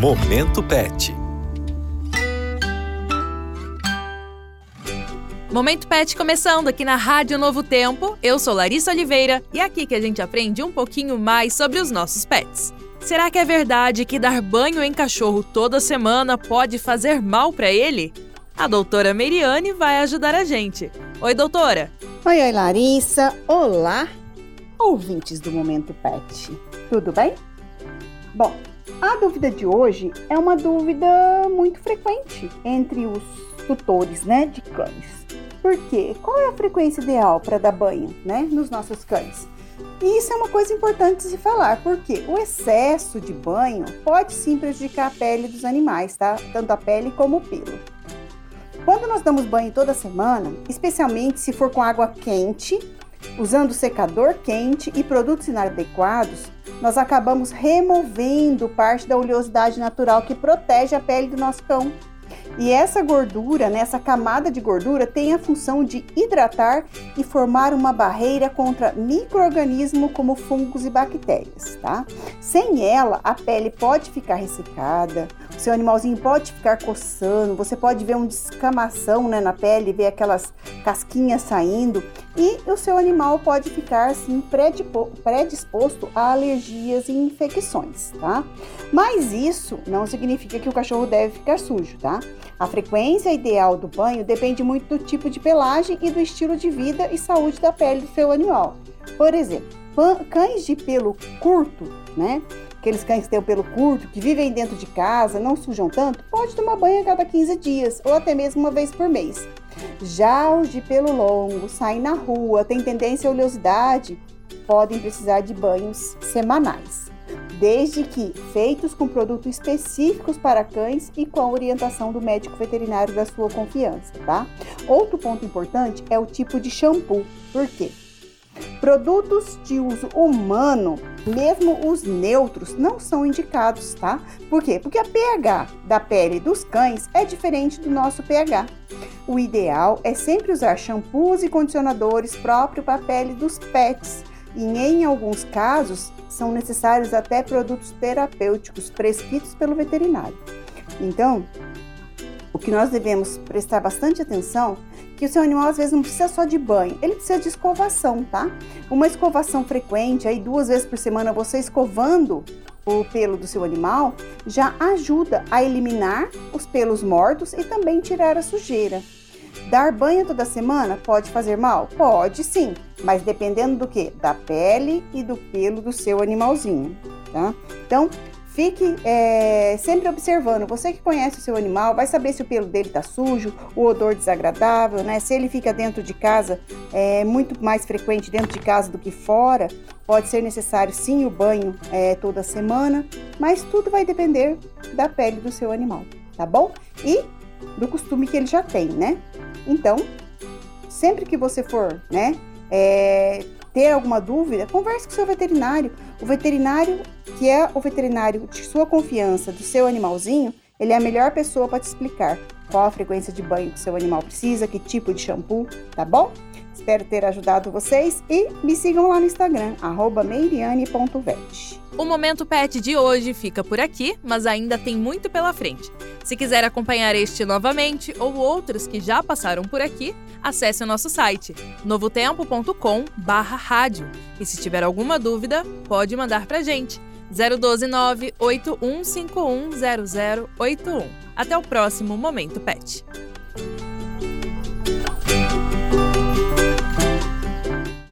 Momento Pet. Momento Pet começando aqui na Rádio Novo Tempo. Eu sou Larissa Oliveira e é aqui que a gente aprende um pouquinho mais sobre os nossos pets. Será que é verdade que dar banho em cachorro toda semana pode fazer mal para ele? A doutora Meiriane vai ajudar a gente. Oi, doutora! Oi, Larissa! Olá, ouvintes do Momento Pet. Tudo bem? Bom, a dúvida de hoje é uma dúvida muito frequente entre os tutores, de cães. Por quê? Qual é a frequência ideal para dar banho, nos nossos cães? E isso é uma coisa importante de se falar, porque o excesso de banho pode sim prejudicar a pele dos animais, tá? Tanto a pele como o pelo. Quando nós damos banho toda semana, especialmente se for com água quente, usando secador quente e produtos inadequados, nós acabamos removendo parte da oleosidade natural que protege a pele do nosso cão. E essa gordura, essa camada de gordura, tem a função de hidratar e formar uma barreira contra micro-organismos como fungos e bactérias, tá? Sem ela, a pele pode ficar ressecada, o seu animalzinho pode ficar coçando, você pode ver uma descamação na pele, ver aquelas casquinhas saindo, e o seu animal pode ficar assim predisposto a alergias e infecções, tá? Mas isso não significa que o cachorro deve ficar sujo, tá? A frequência ideal do banho depende muito do tipo de pelagem e do estilo de vida e saúde da pele do seu animal. Por exemplo, cães de pelo curto, aqueles cães que têm o pelo curto, que vivem dentro de casa, não sujam tanto, pode tomar banho a cada 15 dias ou até mesmo uma vez por mês. Já os de pelo longo, saem na rua, têm tendência à oleosidade, podem precisar de banhos semanais, desde que feitos com produtos específicos para cães e com a orientação do médico veterinário da sua confiança, tá? Outro ponto importante é o tipo de shampoo. Por quê? Produtos de uso humano, mesmo os neutros, não são indicados, tá? Por quê? Porque a pH da pele dos cães é diferente do nosso pH. O ideal é sempre usar shampoos e condicionadores próprios para a pele dos pets. E em alguns casos, são necessários até produtos terapêuticos prescritos pelo veterinário. Então, o que nós devemos prestar bastante atenção é que o seu animal às vezes não precisa só de banho, ele precisa de escovação, tá? Uma escovação frequente, aí 2 vezes por semana você escovando o pelo do seu animal, já ajuda a eliminar os pelos mortos e também tirar a sujeira. Dar banho toda semana pode fazer mal? Pode sim, mas dependendo do quê? Da pele e do pelo do seu animalzinho, tá? Então, fique sempre observando. Você que conhece o seu animal vai saber se o pelo dele está sujo, o odor desagradável, Se ele fica dentro de casa, é muito mais frequente dentro de casa do que fora, pode ser necessário sim o banho toda semana, mas tudo vai depender da pele do seu animal, tá bom? E do costume que ele já tem, Então, sempre que você for, ter alguma dúvida, converse com o seu veterinário. O veterinário, que é o veterinário de sua confiança, do seu animalzinho, ele é a melhor pessoa para te explicar qual a frequência de banho que o seu animal precisa, que tipo de shampoo, tá bom? Espero ter ajudado vocês e me sigam lá no Instagram, @meiriane.vet. O Momento Pet de hoje fica por aqui, mas ainda tem muito pela frente. Se quiser acompanhar este novamente ou outros que já passaram por aqui, acesse o nosso site novotempo.com/rádio. E se tiver alguma dúvida, pode mandar pra gente. 012 981510081. Até o próximo Momento Pet.